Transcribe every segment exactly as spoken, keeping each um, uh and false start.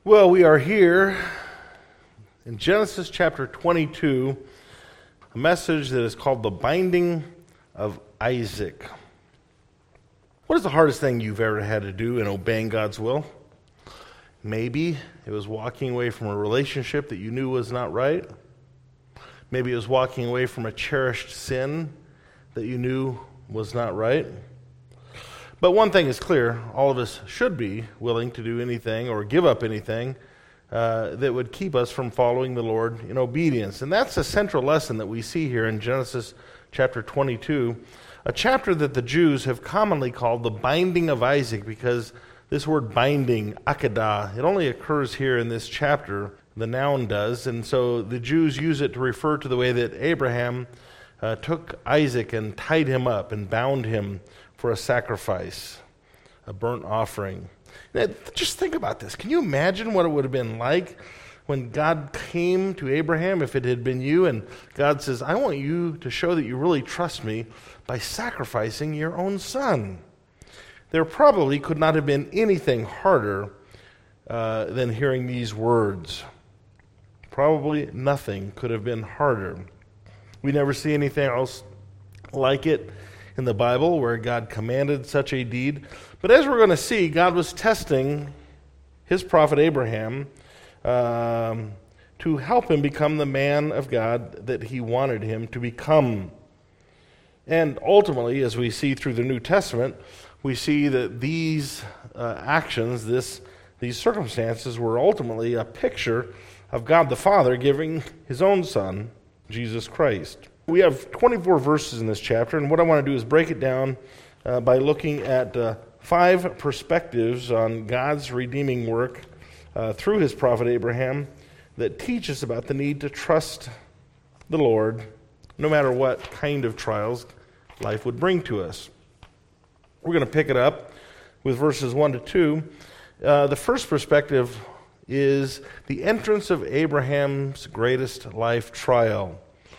Well, we are here in Genesis chapter twenty-two, a message that is called the binding of Isaac. What is the hardest thing you've ever had to do in obeying God's will? Maybe it was walking away from a relationship that you knew was not right. Maybe it was walking away from a cherished sin that you knew was not right. But one thing is clear, all of us should be willing to do anything or give up anything uh, that would keep us from following the Lord in obedience. And that's a central lesson that we see here in Genesis chapter twenty-two, a chapter that the Jews have commonly called the binding of Isaac, because this word binding, akadah, it only occurs here in this chapter, the noun does, and so the Jews use it to refer to the way that Abraham uh, took Isaac and tied him up and bound him for a sacrifice, a burnt offering. Now, just think about this. Can you imagine what it would have been like when God came to Abraham, if it had been you, and God says, I want you to show that you really trust me by sacrificing your own son? There probably could not have been anything harder uh, than hearing these words. Probably nothing could have been harder. We never see anything else like it in the Bible where God commanded such a deed. But as we're going to see, God was testing his prophet Abraham um, to help him become the man of God that he wanted him to become. And ultimately, as we see through the New Testament, we see that these uh, actions, this these circumstances were ultimately a picture of God the Father giving his own Son, Jesus Christ. We have twenty-four verses in this chapter, and what I want to do is break it down uh, by looking at uh, five perspectives on God's redeeming work uh, through his prophet Abraham that teach us about the need to trust the Lord no matter what kind of trials life would bring to us. We're going to pick it up with verses one to two. Uh, the first perspective is the entrance of Abraham's greatest life trial.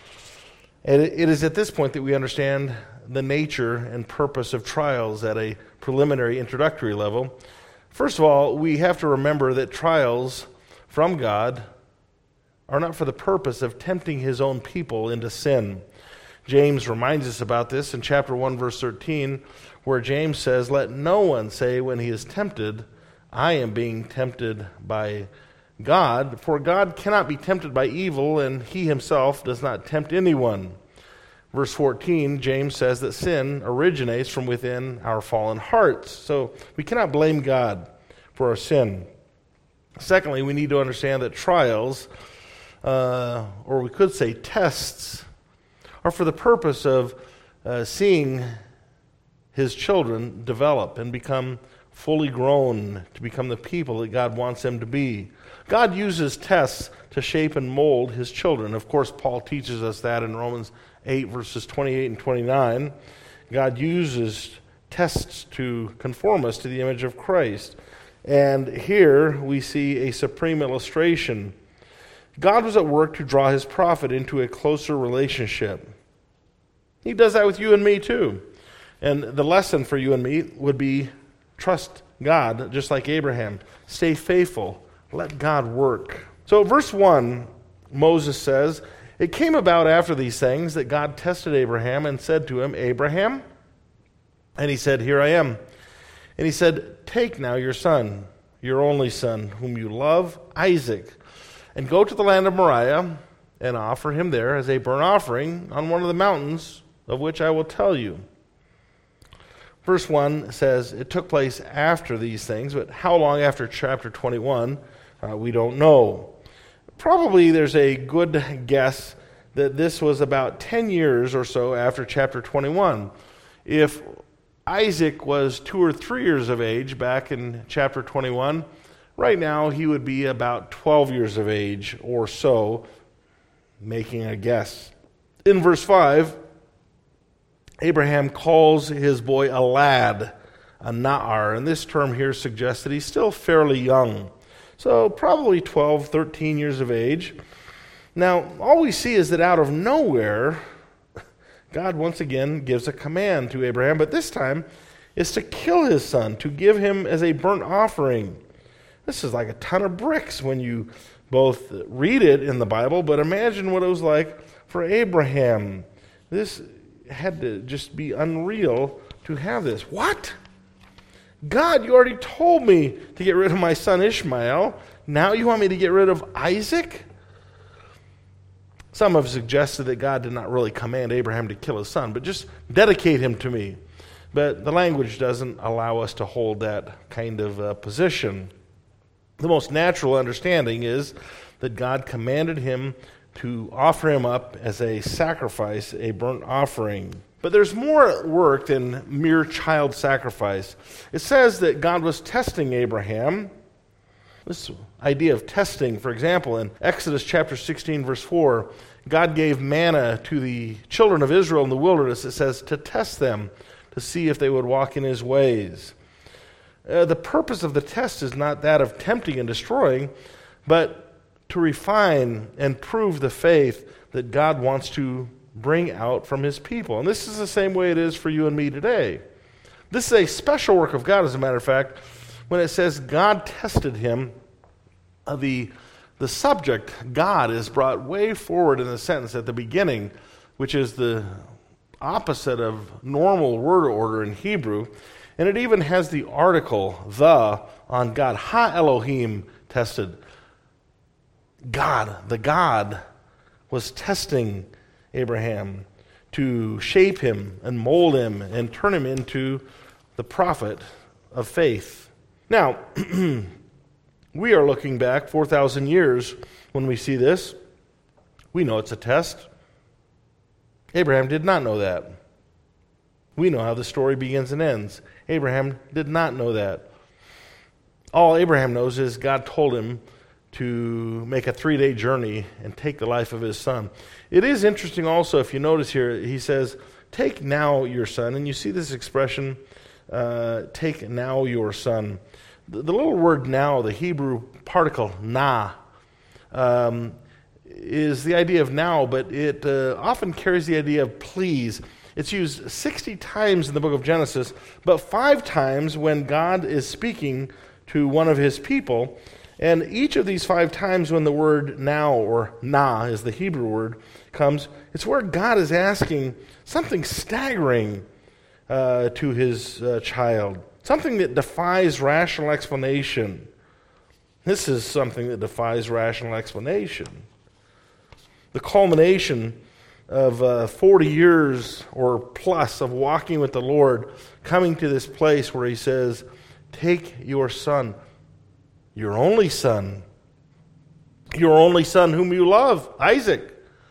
And it is at this point that we understand the nature and purpose of trials at a preliminary introductory level. First of all, we have to remember that trials from God are not for the purpose of tempting his own people into sin. James reminds us about this in chapter one, verse thirteen, where James says, "Let no one say when he is tempted, I am being tempted by God, for God cannot be tempted by evil, and he himself does not tempt anyone." Verse fourteen, James says that sin originates from within our fallen hearts, so we cannot blame God for our sin. Secondly, we need to understand that trials, uh, or we could say tests, are for the purpose of uh, seeing his children develop and become fully grown, to become the people that God wants them to be. God uses tests to shape and mold his children. Of course, Paul teaches us that in Romans eight, verses twenty-eight and twenty-nine. God uses tests to conform us to the image of Christ. And here we see a supreme illustration. God was at work to draw his prophet into a closer relationship. He does that with you and me too. And the lesson for you and me would be trust God, just like Abraham. Stay faithful. Let God work. So verse one, Moses says, "It came about after these things that God tested Abraham and said to him, 'Abraham?' And he said, 'Here I am.' And he said, 'Take now your son, your only son, whom you love, Isaac, and go to the land of Moriah and offer him there as a burnt offering on one of the mountains of which I will tell you.'" Verse one says it took place after these things, but how long after chapter twenty-one, uh, we don't know. Probably there's a good guess that this was about ten years or so after chapter twenty-one. If Isaac was two or three years of age back in chapter twenty-one, right now he would be about twelve years of age or so, making a guess. In verse five, Abraham calls his boy a lad, a na'ar, and this term here suggests that he's still fairly young. So probably twelve, thirteen years of age. Now, all we see is that out of nowhere, God once again gives a command to Abraham, but this time is to kill his son, to give him as a burnt offering. This is like a ton of bricks when you both read it in the Bible, but imagine what it was like for Abraham. This had to just be unreal to have this. What? God, you already told me to get rid of my son Ishmael. Now you want me to get rid of Isaac? Some have suggested that God did not really command Abraham to kill his son, but just dedicate him to me. But the language doesn't allow us to hold that kind of uh, position. The most natural understanding is that God commanded him to offer him up as a sacrifice, a burnt offering. But there's more at work than mere child sacrifice. It says that God was testing Abraham. This idea of testing, for example, in Exodus chapter sixteen, verse four, God gave manna to the children of Israel in the wilderness, it says, to test them, to see if they would walk in his ways. Uh, the purpose of the test is not that of tempting and destroying, but to refine and prove the faith that God wants to bring out from his people. And this is the same way it is for you and me today. This is a special work of God, as a matter of fact, when it says God tested him. Uh, the, the subject, God, is brought way forward in the sentence at the beginning, which is the opposite of normal word order in Hebrew. And it even has the article, the, on God. Ha Elohim tested. God, the God, was testing Abraham to shape him and mold him and turn him into the prophet of faith. Now, we are looking back four thousand years when we see this. We know it's a test. Abraham did not know that. We know how the story begins and ends. Abraham did not know that. All Abraham knows is God told him to make a three-day journey and take the life of his son. It is interesting also, if you notice here, he says, take now your son. And you see this expression, uh, take now your son. The, the little word now, the Hebrew particle na, um, is the idea of now, but it uh, often carries the idea of please. It's used sixty times in the book of Genesis, but five times when God is speaking to one of his people. And each of these five times when the word now, or na is the Hebrew word, comes, it's where God is asking something staggering uh, to his uh, child, something that defies rational explanation. This is something that defies rational explanation. The culmination of uh, forty years or plus of walking with the Lord, coming to this place where he says, take your son, your only son, your only son whom you love, Isaac,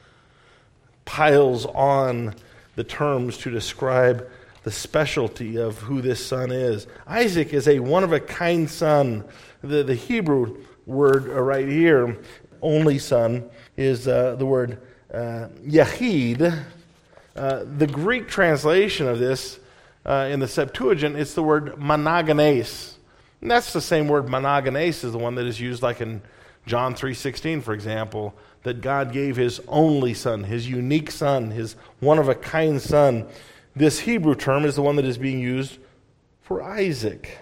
piles on the terms to describe the specialty of who this son is. Isaac is a one-of-a-kind son. The, the Hebrew word right here, only son, is uh, the word uh, Yahid. Uh, the Greek translation of this uh, in the Septuagint, it's the word monogenes. And that's the same word, monogenes, is the one that is used like in John three sixteen, for example, that God gave his only son, his unique son, his one-of-a-kind son. This Hebrew term is the one that is being used for Isaac,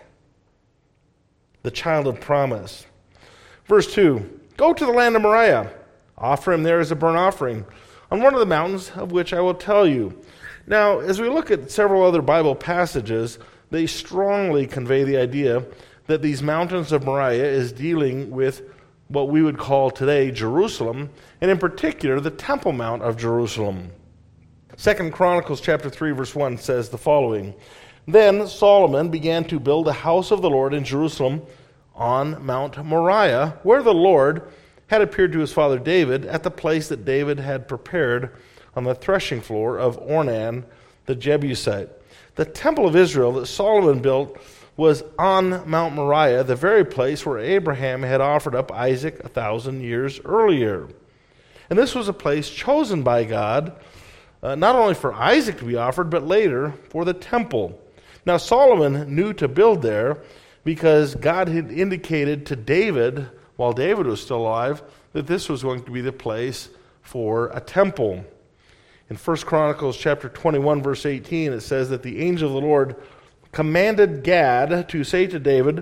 the child of promise. Verse two, go to the land of Moriah, offer him there as a burnt offering, on one of the mountains of which I will tell you. Now, as we look at several other Bible passages, they strongly convey the idea that these mountains of Moriah is dealing with what we would call today Jerusalem, and in particular the Temple Mount of Jerusalem. Second Chronicles chapter three verse one says the following, Then Solomon began to build a house of the Lord in Jerusalem on Mount Moriah, where the Lord had appeared to his father David at the place that David had prepared on the threshing floor of Ornan the Jebusite. The temple of Israel that Solomon built was on Mount Moriah, the very place where Abraham had offered up Isaac a thousand years earlier. And this was a place chosen by God, uh, not only for Isaac to be offered, but later for the temple. Now Solomon knew to build there because God had indicated to David, while David was still alive, that this was going to be the place for a temple. In First Chronicles chapter twenty-one, verse eighteen, it says that the angel of the Lord commanded Gad to say to David,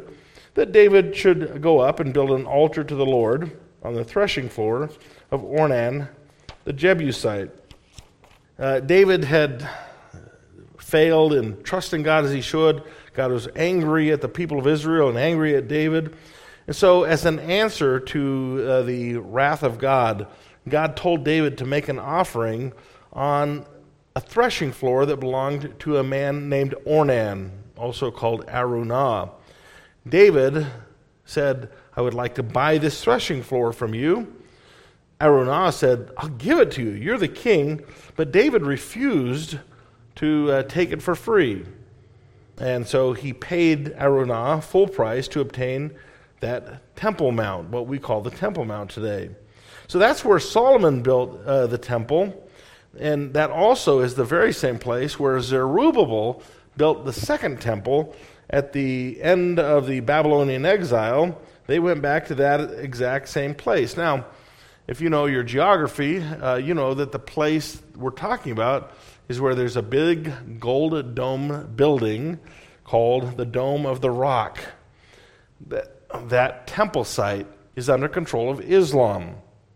that David should go up and build an altar to the Lord on the threshing floor of Ornan, the Jebusite. Uh, David had failed in trusting God as he should. God was angry at the people of Israel and angry at David. And so as an answer to uh, the wrath of God, God told David to make an offering on a threshing floor that belonged to a man named Ornan, also called Araunah. David said, I would like to buy this threshing floor from you. Araunah said, I'll give it to you. You're the king. But David refused to uh, take it for free. And so he paid Araunah full price to obtain that Temple Mount, what we call the Temple Mount today. So that's where Solomon built uh, the temple, and that also is the very same place where Zerubbabel built the second temple at the end of the Babylonian exile. They went back to that exact same place. Now, if you know your geography, uh, you know that the place we're talking about is where there's a big gold dome building called the Dome of the Rock. That That temple site is under control of Islam.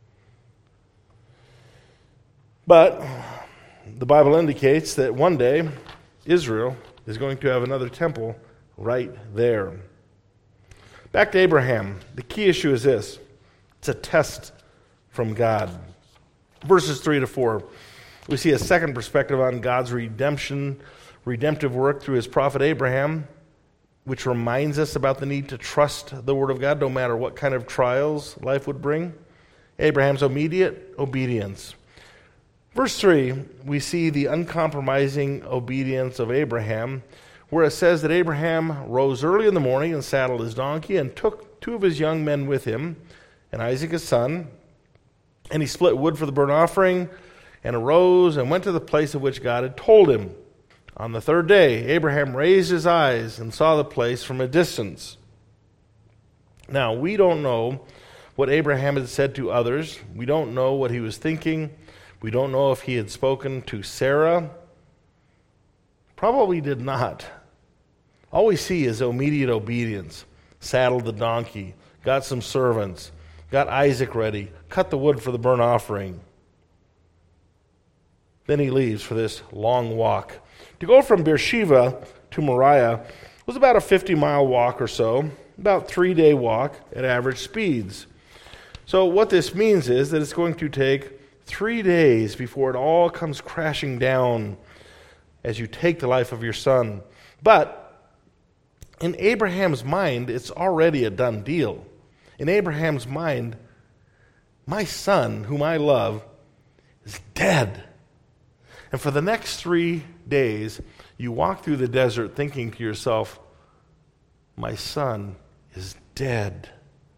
But the Bible indicates that one day Israel is going to have another temple right there. Back to Abraham. The key issue is this. It's a test from God. Verses three to four. We see a second perspective on God's redemption, redemptive work through his prophet Abraham, which reminds us about the need to trust the Word of God no matter what kind of trials life would bring. Abraham's immediate obedience. Verse three, we see the uncompromising obedience of Abraham, where it says that Abraham rose early in the morning and saddled his donkey and took two of his young men with him, and Isaac his son, and he split wood for the burnt offering, and arose and went to the place of which God had told him. On the third day, Abraham raised his eyes and saw the place from a distance. Now, we don't know what Abraham had said to others. We don't know what he was thinking. We don't know if he had spoken to Sarah. Probably did not. All we see is immediate obedience. Saddled the donkey, got some servants, got Isaac ready, cut the wood for the burnt offering. Then he leaves for this long walk. To go from Beersheba to Moriah was about a fifty-mile walk or so, about three-day walk at average speeds. So what this means is that it's going to take three days before it all comes crashing down as you take the life of your son. But in Abraham's mind, it's already a done deal. In Abraham's mind, my son, whom I love, is dead. And for the next three days, you walk through the desert thinking to yourself, my son is dead.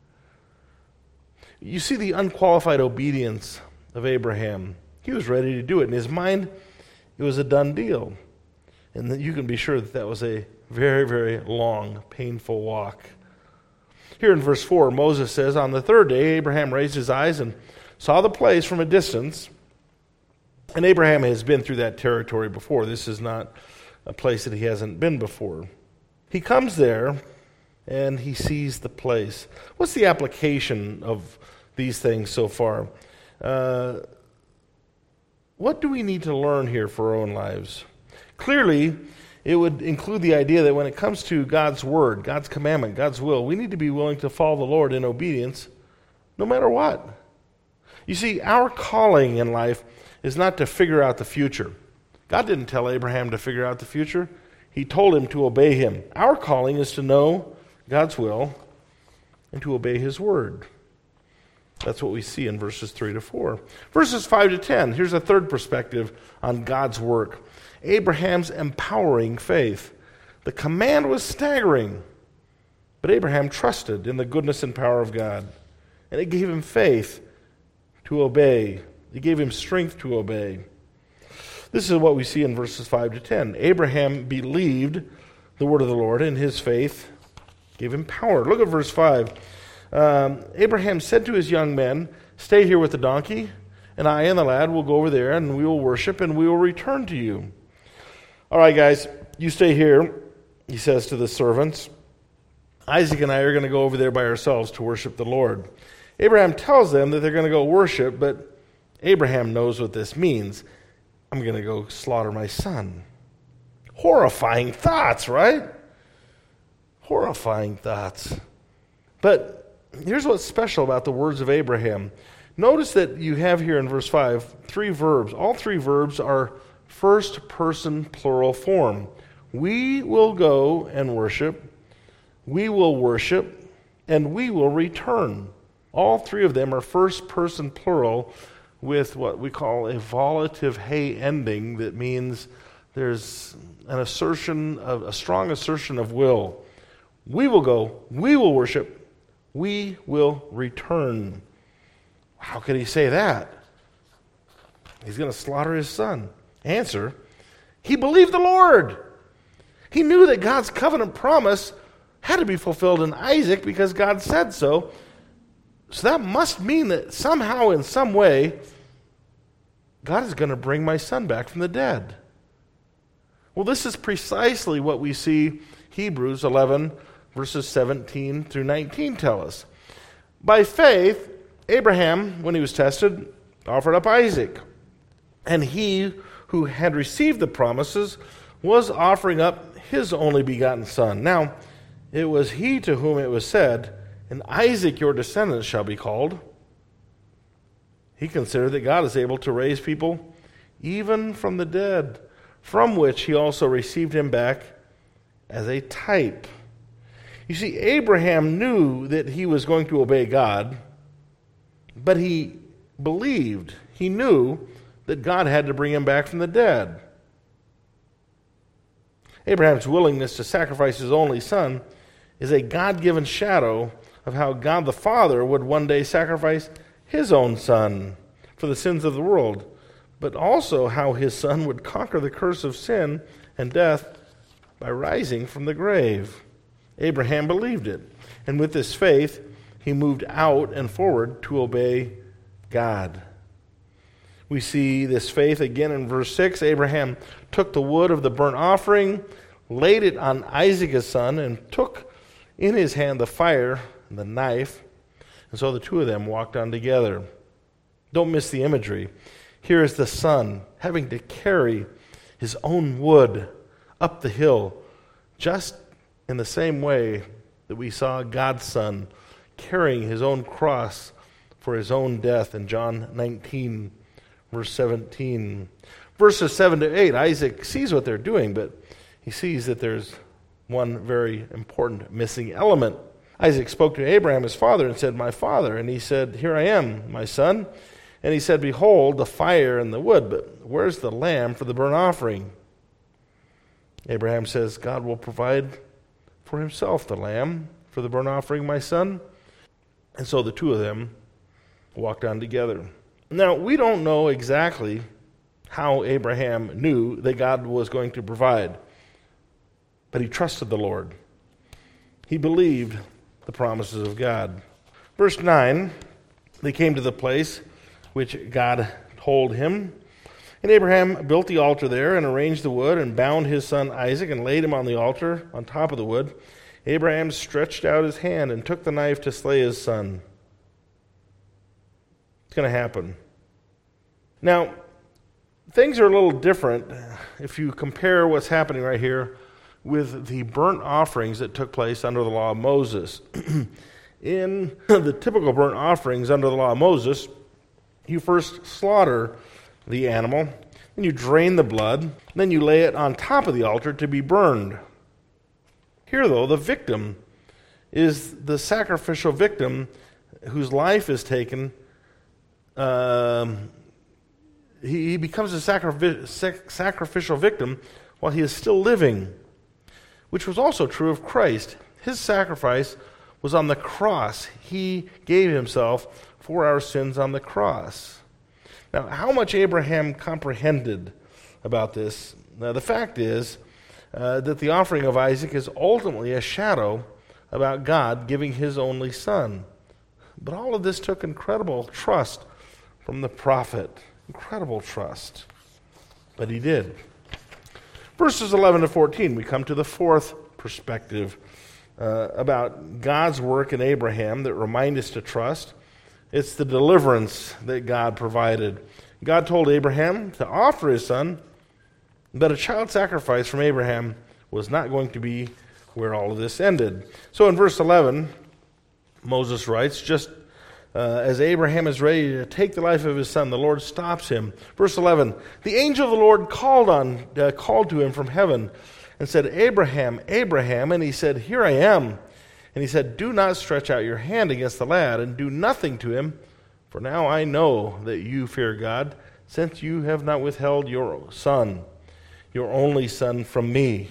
You see the unqualified obedience of Abraham. He was ready to do it. In his mind, it was a done deal. And that you can be sure that that was a very, very long, painful walk. Here in verse four, Moses says, on the third day, Abraham raised his eyes and saw the place from a distance. And Abraham has been through that territory before. This is not a place that he hasn't been before. He comes there and he sees the place. What's the application of these things so far? Uh, what do we need to learn here for our own lives? Clearly, it would include the idea that when it comes to God's word, God's commandment, God's will, we need to be willing to follow the Lord in obedience no matter what. You see, our calling in life is not to figure out the future. God didn't tell Abraham to figure out the future. He told him to obey him. Our calling is to know God's will and to obey his word. That's what we see in verses three to four. Verses five to ten, here's a third perspective on God's work. Abraham's empowering faith. The command was staggering, but Abraham trusted in the goodness and power of God, and it gave him faith to obey. It gave him strength to obey. This is what we see in verses five to ten. Abraham believed the word of the Lord, and his faith gave him power. Look at verse five. Um, Abraham said to his young men, stay here with the donkey, and I and the lad will go over there, and we will worship, and we will return to you. All right, guys, you stay here, he says to the servants. Isaac and I are going to go over there by ourselves to worship the Lord. Abraham tells them that they're going to go worship, but Abraham knows what this means. I'm going to go slaughter my son. Horrifying thoughts, right? Horrifying thoughts. But here's what's special about the words of Abraham. Notice that you have here in verse five three verbs. All three verbs are first person plural form. We will go and worship, we will worship, and we will return. All three of them are first person plural with what we call a volative hey ending that means there's an assertion, of, a strong assertion of will. We will go, we will worship, we will return. How could he say that? He's going to slaughter his son. Answer, he believed the Lord. He knew that God's covenant promise had to be fulfilled in Isaac because God said so. So that must mean that somehow, in some way, God is going to bring my son back from the dead. Well, this is precisely what we see Hebrews eleven, verses seventeen through nineteen tell us. By faith, Abraham, when he was tested, offered up Isaac. And he who had received the promises was offering up his only begotten son. Now, it was he to whom it was said, "In Isaac your descendants shall be called." He considered that God is able to raise people even from the dead, from which he also received him back as a type. You see, Abraham knew that he was going to obey God, but he believed, he knew that God had to bring him back from the dead. Abraham's willingness to sacrifice his only son is a God-given shadow of how God the Father would one day sacrifice his own son for the sins of the world, but also how his son would conquer the curse of sin and death by rising from the grave. Abraham believed it, and with this faith, he moved out and forward to obey God. We see this faith again in verse six. Abraham took the wood of the burnt offering, laid it on Isaac his son, and took in his hand the fire and the knife. And so the two of them walked on together. Don't miss the imagery. Here is the son having to carry his own wood up the hill, just in the same way that we saw God's son carrying his own cross for his own death in John nineteen, verse seventeen. Verses seven to eight, Isaac sees what they're doing, but he sees that there's one very important missing element. Isaac spoke to Abraham, his father, and said, "My father." And he said, "Here I am, my son." And he said, "Behold, the fire and the wood, but where's the lamb for the burnt offering?" Abraham says, "God will provide for himself the lamb for the burnt offering, my son." And so the two of them walked on together. Now, we don't know exactly how Abraham knew that God was going to provide, but he trusted the Lord. He believed the promises of God. Verse nine, they came to the place which God told him. And Abraham built the altar there and arranged the wood and bound his son Isaac and laid him on the altar on top of the wood. Abraham stretched out his hand and took the knife to slay his son. It's going to happen. Now, things are a little different if you compare what's happening right here with the burnt offerings that took place under the law of Moses. In the typical burnt offerings under the law of Moses, you first slaughter the animal, then you drain the blood, then you lay it on top of the altar to be burned. Here, though, the victim is the sacrificial victim whose life is taken. Um, he, he becomes a sacrific- sac- sacrificial victim while he is still living, which was also true of Christ. His sacrifice was on the cross. He gave himself for our sins on the cross. Now, how much Abraham comprehended about this? Now, the fact is uh, that the offering of Isaac is ultimately a shadow about God giving his only son. But all of this took incredible trust from the prophet. Incredible trust. But he did. Verses eleven to fourteen, we come to the fourth perspective uh, about God's work in Abraham that remind us to trust. It's the deliverance that God provided. God told Abraham to offer his son, but a child sacrifice from Abraham was not going to be where all of this ended. So in verse eleven, Moses writes, just uh, as Abraham is ready to take the life of his son, the Lord stops him. Verse eleven, the angel of the Lord called on, uh, called to him from heaven and said, Abraham, Abraham, and he said, here I am. And he said, do not stretch out your hand against the lad, and do nothing to him, for now I know that you fear God, since you have not withheld your son, your only son, from me.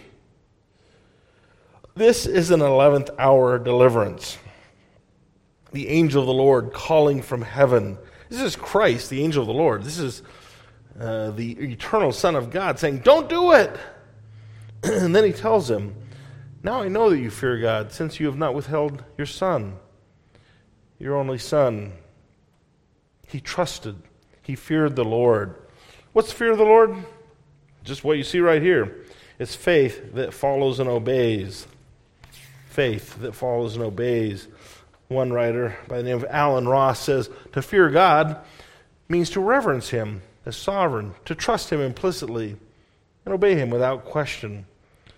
This is an eleventh hour deliverance. The angel of the Lord calling from heaven. This is Christ, the angel of the Lord. This is uh, the eternal Son of God saying, don't do it. And then he tells him, now I know that you fear God, since you have not withheld your son, your only son. He trusted. He feared the Lord. What's fear of the Lord? Just what you see right here. It's faith that follows and obeys. Faith that follows and obeys. One writer by the name of Alan Ross says, to fear God means to reverence him as sovereign, to trust him implicitly, and obey him without question.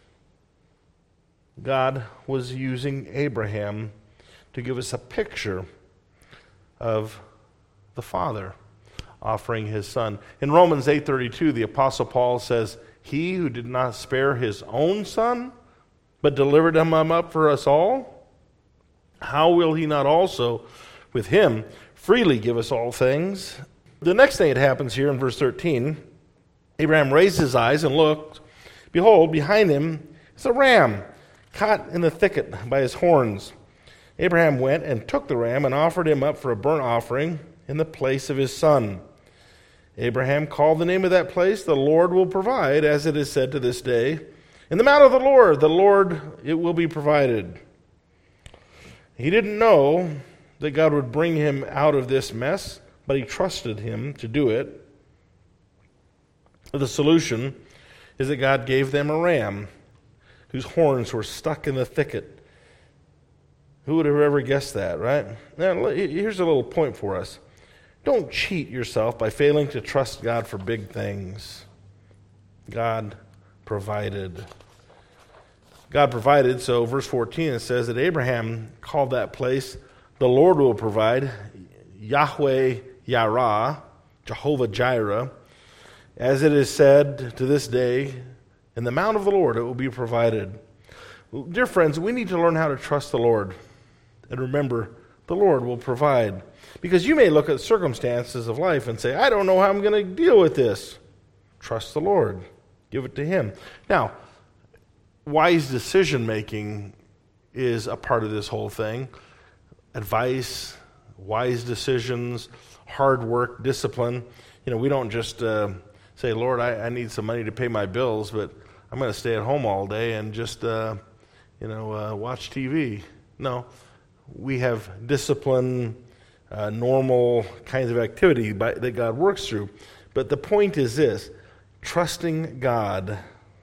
God was using Abraham to give us a picture of the Father offering his son. In Romans eight thirty-two, the Apostle Paul says, he who did not spare his own son, but delivered him up for us all, how will he not also with him freely give us all things? The next thing that happens here in verse thirteen, Abraham raised his eyes and looked. Behold, behind him is a ram caught in the thicket by his horns. Abraham went and took the ram and offered him up for a burnt offering in the place of his son. Abraham called the name of that place, the Lord will provide, as it is said to this day, in the mount of the Lord, the Lord, it will be provided. He didn't know that God would bring him out of this mess, but he trusted him to do it. The solution is that God gave them a ram whose horns were stuck in the thicket. Who would have ever guessed that, right? Now, here's a little point for us. Don't cheat yourself by failing to trust God for big things. God provided. God provided, so verse fourteen, it says that Abraham called that place, the Lord will provide, Yahweh Yarah, Jehovah Jireh. As it is said to this day, in the mount of the Lord it will be provided. Dear friends, we need to learn how to trust the Lord. And remember, the Lord will provide. Because you may look at circumstances of life and say, I don't know how I'm going to deal with this. Trust the Lord. Give it to him. Now, wise decision making is a part of this whole thing. Advice, wise decisions, hard work, discipline. You know, we don't just uh, say, Lord, I, I need some money to pay my bills, but I'm going to stay at home all day and just, uh, you know, uh, watch T V. No, we have discipline, uh, normal kinds of activity by, that God works through. But the point is this, trusting God.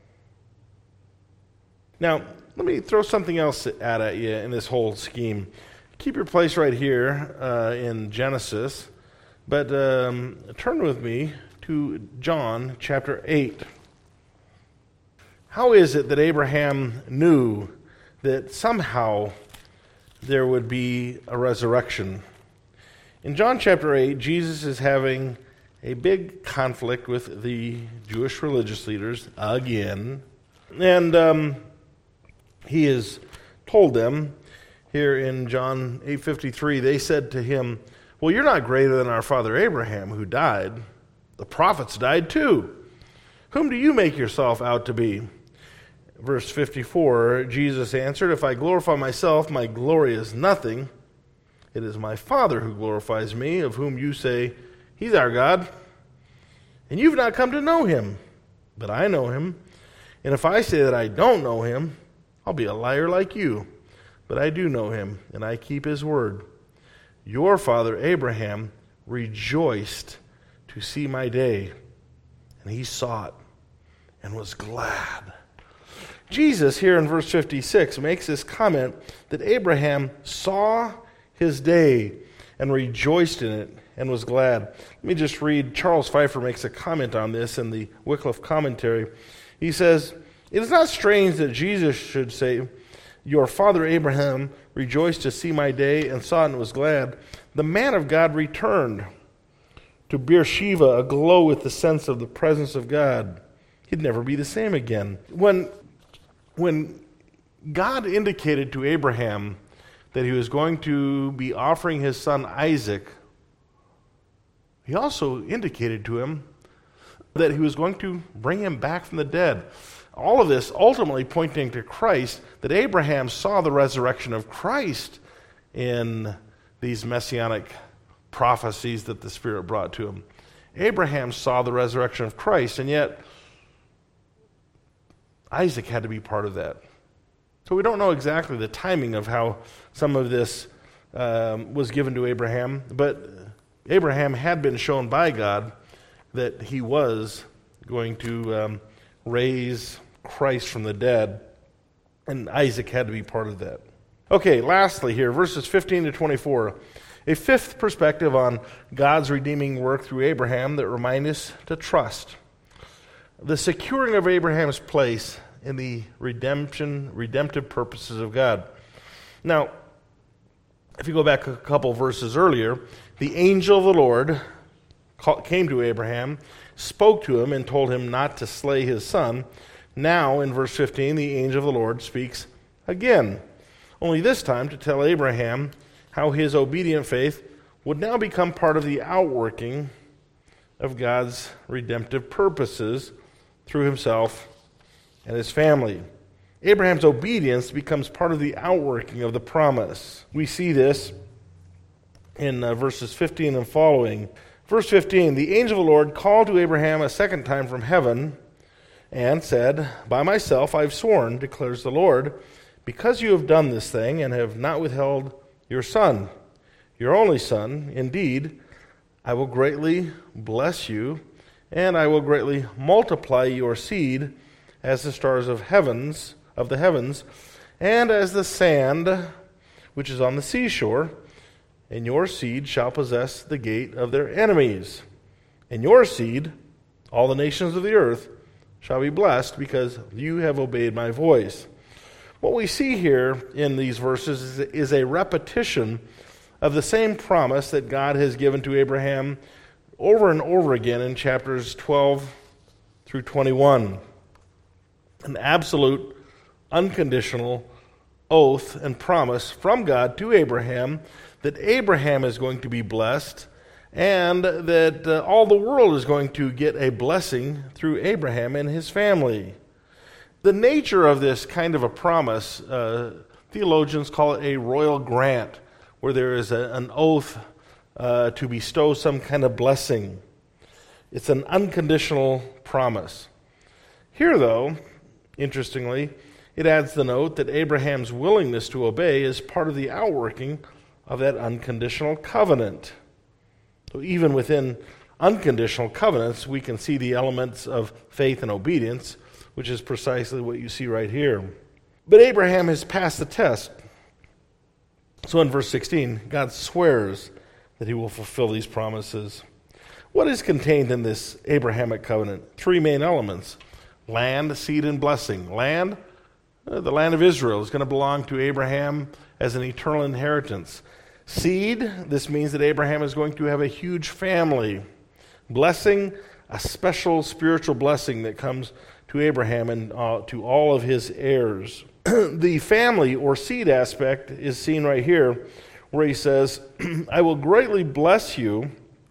Now, let me throw something else out at you in this whole scheme. Keep your place right here uh, in Genesis, but um, turn with me to John chapter eight. How is it that Abraham knew that somehow there would be a resurrection? In John chapter eight, Jesus is having a big conflict with the Jewish religious leaders again. And um, he has told them here in John eight fifty-three, they said to him, well, you're not greater than our father Abraham, who died. The prophets died too. Whom do you make yourself out to be? Verse fifty-four, Jesus answered, if I glorify myself, my glory is nothing. It is my Father who glorifies me, of whom you say, he's our God. And you've not come to know him, but I know him. And if I say that I don't know him, I'll be a liar like you. But I do know him, and I keep his word. Your father Abraham rejoiced to see my day, and he saw it and was glad. Jesus here in verse fifty-six makes this comment that Abraham saw his day and rejoiced in it and was glad. Let me just read. Charles Pfeiffer makes a comment on this in the Wycliffe commentary. He says, "It is not strange that Jesus should say, 'Your father Abraham rejoiced to see my day and saw it and was glad.' The man of God returned to Beersheba aglow with the sense of the presence of God. He'd never be the same again." When, when God indicated to Abraham that he was going to be offering his son Isaac, he also indicated to him that he was going to bring him back from the dead. All of this ultimately pointing to Christ, that Abraham saw the resurrection of Christ in these messianic prophecies that the Spirit brought to him. Abraham saw the resurrection of Christ, and yet Isaac had to be part of that. So we don't know exactly the timing of how some of this um, was given to Abraham, but Abraham had been shown by God that he was going to um, raise Christ from the dead, and Isaac had to be part of that. Okay, lastly here, verses fifteen to twenty-four, a fifth perspective on God's redeeming work through Abraham that remind us to trust. The securing of Abraham's place in the redemption, redemptive purposes of God. Now, if you go back a couple verses earlier, the angel of the Lord came to Abraham, spoke to him, and told him not to slay his son. Now, in verse fifteen, the angel of the Lord speaks again, only this time to tell Abraham how his obedient faith would now become part of the outworking of God's redemptive purposes through himself and his family. Abraham's obedience becomes part of the outworking of the promise. We see this in uh, verses fifteen and following. Verse fifteen, the angel of the Lord called to Abraham a second time from heaven and said, "By myself I have sworn, declares the Lord, because you have done this thing and have not withheld your son, your only son, indeed, I will greatly bless you, and I will greatly multiply your seed as the stars of heavens, of the heavens, and as the sand which is on the seashore, and your seed shall possess the gate of their enemies. And your seed, all the nations of the earth, shall be blessed because you have obeyed my voice." What we see here in these verses is a repetition of the same promise that God has given to Abraham over and over again in chapters twelve through twenty-one. An absolute, unconditional oath and promise from God to Abraham that Abraham is going to be blessed and that uh, all the world is going to get a blessing through Abraham and his family. The nature of this kind of a promise, uh, theologians call it a royal grant, where there is a, an oath uh, to bestow some kind of blessing. It's an unconditional promise. Here, though, interestingly, it adds the note that Abraham's willingness to obey is part of the outworking of that unconditional covenant. So even within unconditional covenants, we can see the elements of faith and obedience, which is precisely what you see right here. But Abraham has passed the test. So in verse sixteen, God swears that he will fulfill these promises. What is contained in this Abrahamic covenant? Three main elements: land, seed, and blessing. Land, uh, the land of Israel, is going to belong to Abraham as an eternal inheritance. Seed, this means that Abraham is going to have a huge family. Blessing, a special spiritual blessing that comes to Abraham and uh, to all of his heirs. The family or seed aspect is seen right here, where he says, "I will greatly bless you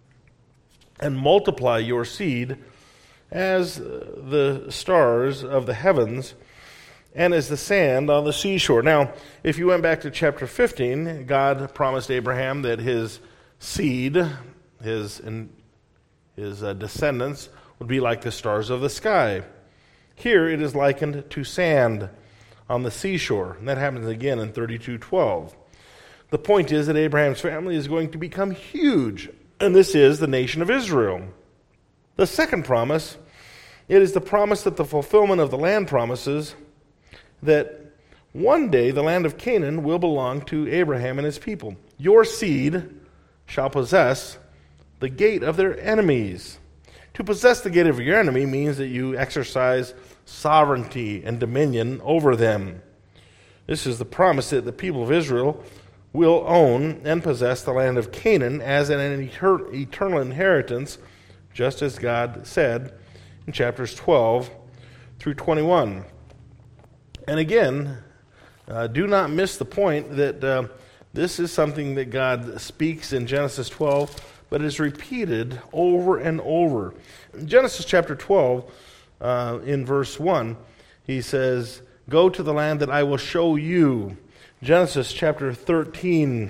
and multiply your seed as the stars of the heavens and as the sand on the seashore." Now, if you went back to chapter fifteen, God promised Abraham that his seed, his, his uh, descendants, would be like the stars of the sky. Here it is likened to sand on the seashore, and that happens again in thirty-two twelve. The point is that Abraham's family is going to become huge, and this is the nation of Israel. The second promise, it is the promise that the fulfillment of the land promises that one day the land of Canaan will belong to Abraham and his people. Your seed shall possess the gate of their enemies. To possess the gate of your enemy means that you exercise sovereignty and dominion over them. This is the promise that the people of Israel will own and possess the land of Canaan as an eternal inheritance, just as God said in chapters twelve through twenty-one. And again, uh, do not miss the point that uh, this is something that God speaks in Genesis twelve, but is repeated over and over. In Genesis chapter twelve, uh, in verse one, he says, "Go to the land that I will show you." Genesis chapter thirteen,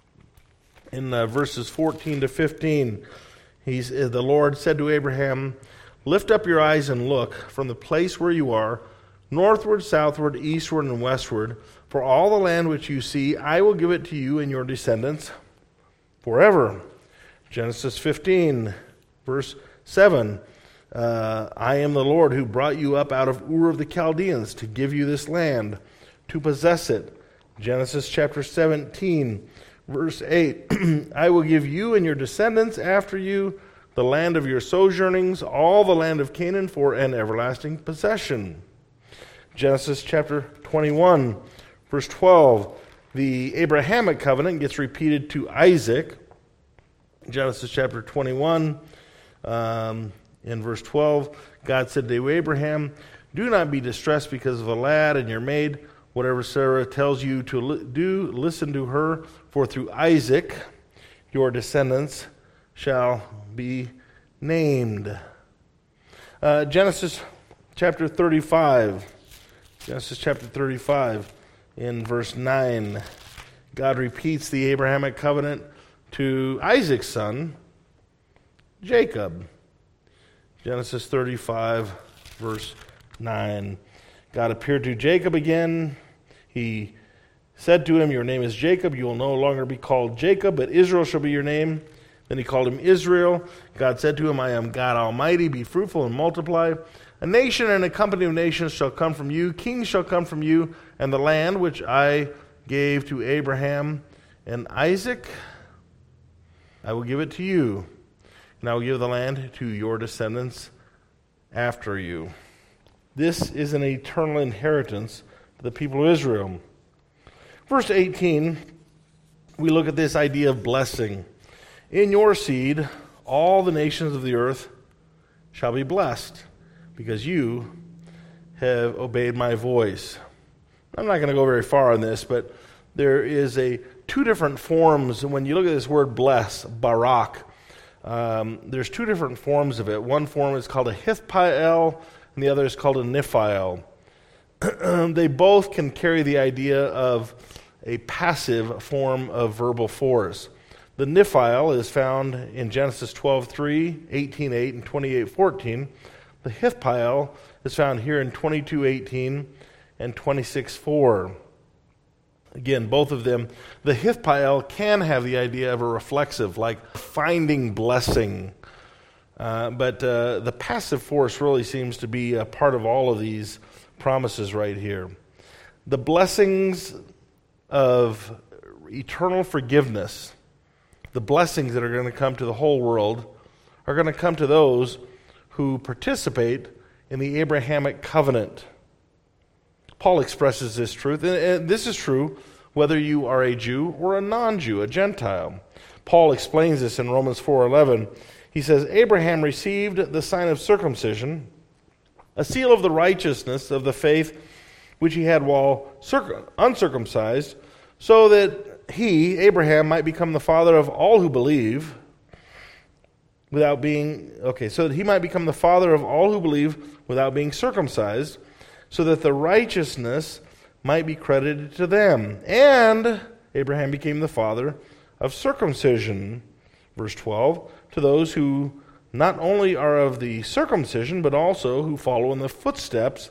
in uh, verses fourteen to fifteen, he's, uh, the Lord said to Abraham, "Lift up your eyes and look from the place where you are, northward, southward, eastward, and westward. For all the land which you see, I will give it to you and your descendants forever." Genesis fifteen, verse seven, uh, "I am the Lord who brought you up out of Ur of the Chaldeans to give you this land, to possess it." Genesis chapter seventeen, verse eight, "I will give you and your descendants after you the land of your sojournings, all the land of Canaan, for an everlasting possession." Genesis chapter twenty-one, verse twelve, the Abrahamic covenant gets repeated to Isaac. Genesis chapter twenty-one, um, in verse twelve, God said to Abraham, "Do not be distressed because of a lad and your maid. Whatever Sarah tells you to li- do, listen to her, for through Isaac your descendants shall be named." Uh, Genesis chapter thirty-five. Genesis chapter thirty-five, in verse nine, God repeats the Abrahamic covenant to Isaac's son, Jacob. Genesis thirty-five, verse nine. God appeared to Jacob again. He said to him, "Your name is Jacob. You will no longer be called Jacob, but Israel shall be your name." Then he called him Israel. God said to him, "I am God Almighty. Be fruitful and multiply. A nation and a company of nations shall come from you. Kings shall come from you. And the land which I gave to Abraham and Isaac, I will give it to you. And I will give the land to your descendants after you." This is an eternal inheritance to the people of Israel. Verse eighteen, we look at this idea of blessing. "In your seed, all the nations of the earth shall be blessed, because you have obeyed my voice." I'm not going to go very far on this, but there is a two different forms. When you look at this word bless, barak, um, there's two different forms of it. One form is called a hithpael, and the other is called a niphael. They both can carry the idea of a passive form of verbal force. The niphael is found in Genesis twelve three, eighteen eight, and twenty-eight fourteen. The hithpael is found here in twenty-two eighteen and twenty-six four. Again, both of them. The hithpael can have the idea of a reflexive, like finding blessing. Uh, but uh, the passive force really seems to be a part of all of these promises right here. The blessings of eternal forgiveness, the blessings that are going to come to the whole world, are going to come to those who participate in the Abrahamic covenant. Paul expresses this truth, and this is true whether you are a Jew or a non-Jew, a Gentile. Paul explains this in Romans four eleven. He says, "Abraham received the sign of circumcision, a seal of the righteousness of the faith which he had while circ- uncircumcised, so that he, Abraham, might become the father of all who believe, without being, okay, so that he might become the father of all who believe without being circumcised, so that the righteousness might be credited to them. And Abraham became the father of circumcision," verse twelve, "to those who not only are of the circumcision, but also who follow in the footsteps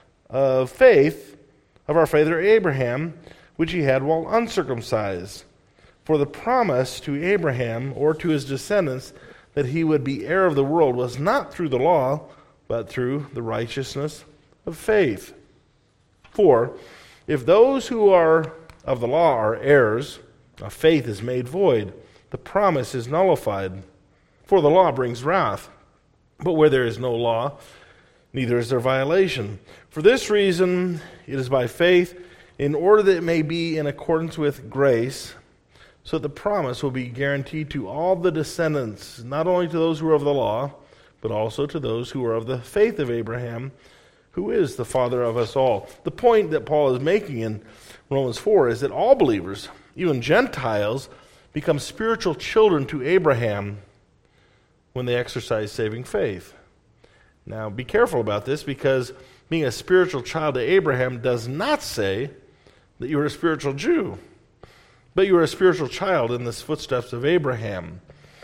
of faith of our father Abraham, which he had while uncircumcised. For the promise to Abraham or to his descendants that he would be heir of the world was not through the law, but through the righteousness of faith." For if those who are of the law are heirs, faith is made void, the promise is nullified. For the law brings wrath. But where there is no law, neither is there violation. For this reason, it is by faith, in order that it may be in accordance with grace, so that the promise will be guaranteed to all the descendants, not only to those who are of the law, but also to those who are of the faith of Abraham, who is the father of us all. The point that Paul is making in Romans four is that all believers, even Gentiles, become spiritual children to Abraham when they exercise saving faith. Now, be careful about this, because being a spiritual child to Abraham does not say that you are a spiritual Jew, but you are a spiritual child in the footsteps of Abraham.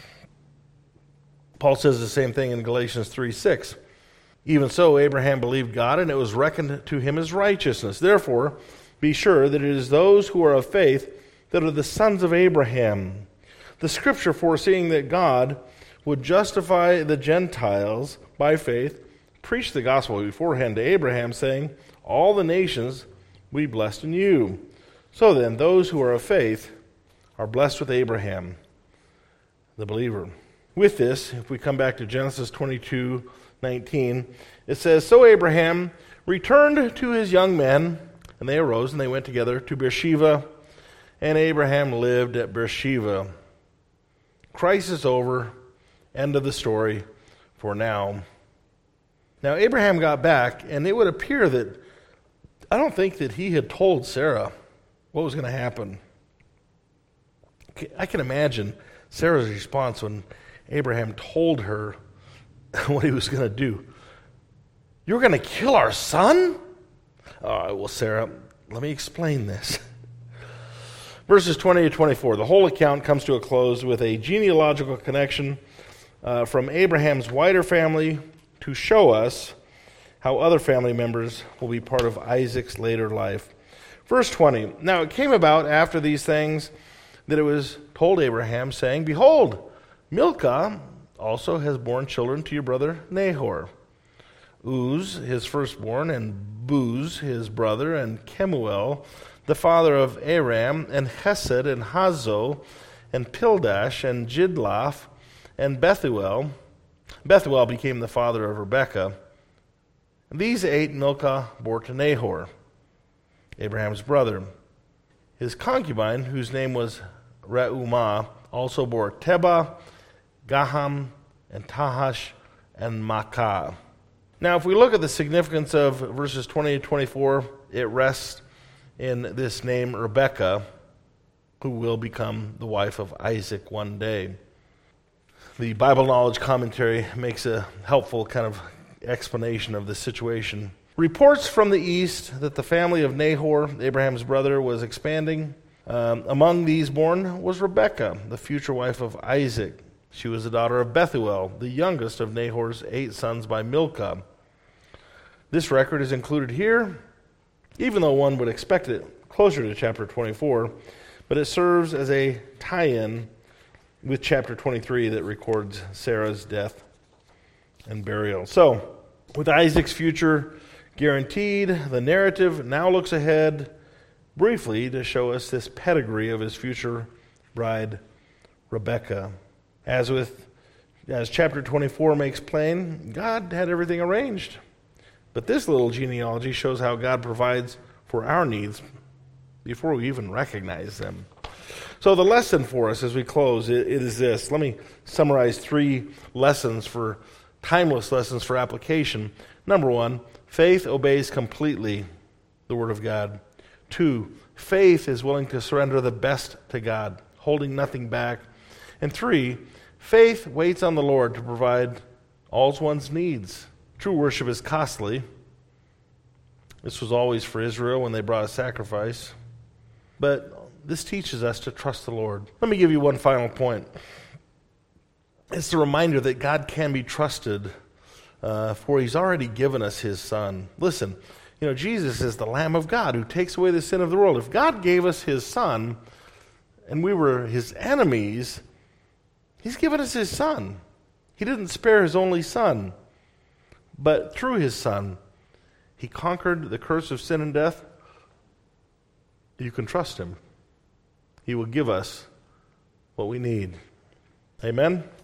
Paul says the same thing in Galatians three six. Even so, Abraham believed God, and it was reckoned to him as righteousness. Therefore, be sure that it is those who are of faith that are the sons of Abraham. The Scripture, foreseeing that God would justify the Gentiles by faith, preached the gospel beforehand to Abraham, saying, all the nations will be blessed in you. So then, those who are of faith are blessed with Abraham, the believer. With this, if we come back to Genesis twenty-two nineteen, it says, so Abraham returned to his young men, and they arose and they went together to Beersheba, and Abraham lived at Beersheba. Christ is over. End of the story for now. Now, Abraham got back, and it would appear that I don't think that he had told Sarah what was going to happen. I can imagine Sarah's response when Abraham told her what he was going to do. You're going to kill our son? Uh, well, Sarah, let me explain this. Verses twenty to twenty-four. The whole account comes to a close with a genealogical connection uh, from Abraham's wider family to show us how other family members will be part of Isaac's later life. Verse twenty. Now it came about after these things that it was told Abraham, saying, behold, Milcah also has borne children to your brother Nahor. Uz, his firstborn, and Buz, his brother, and Kemuel, the father of Aram, and Hesed, and Hazo, and Pildash, and Jidlaph, and Bethuel. Bethuel became the father of Rebekah. These eight Milcah bore to Nahor, Abraham's brother. His concubine, whose name was Reumah, also bore Teba, Gaham, and Tahash, and Makkah. Now, if we look at the significance of verses twenty to twenty-four, it rests in this name Rebekah, who will become the wife of Isaac one day. The Bible Knowledge Commentary makes a helpful kind of explanation of this situation. Reports from the east that the family of Nahor, Abraham's brother, was expanding. Um, among these born was Rebekah, the future wife of Isaac. She was the daughter of Bethuel, the youngest of Nahor's eight sons by Milcah. This record is included here, even though one would expect it closer to chapter twenty-four, but it serves as a tie-in with chapter twenty-three that records Sarah's death and burial. So, with Isaac's future guaranteed, the narrative now looks ahead briefly to show us this pedigree of his future bride, Rebekah. As with as chapter twenty-four makes plain, God had everything arranged. But this little genealogy shows how God provides for our needs before we even recognize them. So the lesson for us as we close, it, it is this. Let me summarize three lessons for timeless lessons for application. Number one, faith obeys completely the Word of God. Two, faith is willing to surrender the best to God, holding nothing back. And three, faith waits on the Lord to provide all one's needs. True worship is costly. This was always for Israel when they brought a sacrifice. But this teaches us to trust the Lord. Let me give you one final point. It's a reminder that God can be trusted, uh, for He's already given us His Son. Listen, you know, Jesus is the Lamb of God who takes away the sin of the world. If God gave us His Son and we were His enemies, He's given us His Son. He didn't spare His only Son. But through His Son, He conquered the curse of sin and death. You can trust him. He will give us what we need. Amen?